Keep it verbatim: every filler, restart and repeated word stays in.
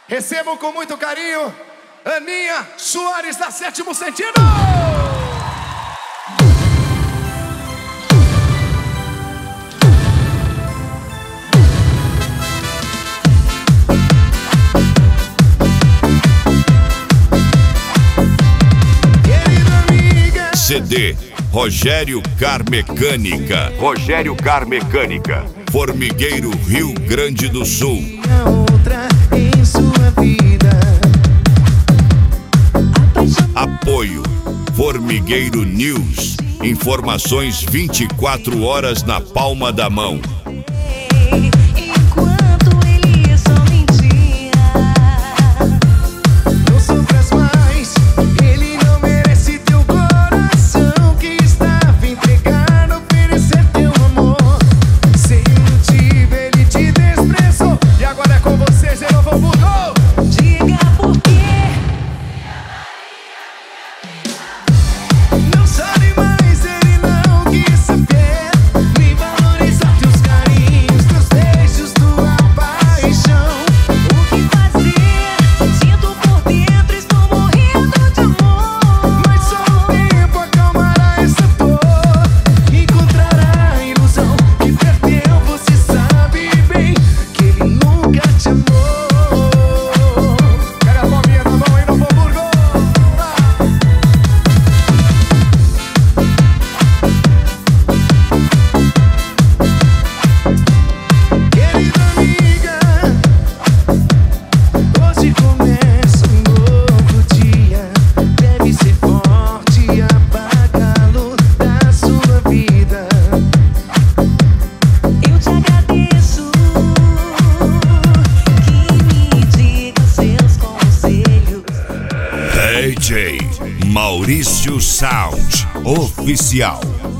Recebam com muito carinho Aninha Soares da Sétimo Sentido. C D Rogério Car Mecânica. Rogério Car Mecânica. Formigueiro, Rio Grande do Sul. Outra em sua vida. Apoio Formigueiro News. Informações vinte e quatro horas na palma da mão. Enquanto ele só mentia. Não sofras mais. Ele não merece teu coração que estava entregado, oferecer teu amor. Sem motivo ele te desprezou. E agora é com você, Genovo Burgol. Diga por quê. Não sabe mais, ele não quis saber. Nem valorizar teus carinhos, teus beijos, tua paixão. O que fazer? Sinto por dentro, estou morrendo de amor. Mas só o tempo acalmará essa dor. Encontrará a ilusão que perdeu. Você sabe bem que ele nunca te amou. Pega a palminha da mão aí, Novo Burgol. Querida amiga, hoje começa um novo dia. Deve ser forte e apagá-lo da sua vida. Eu te agradeço que me diga seus conselhos. D J Maurício Sound Oficial.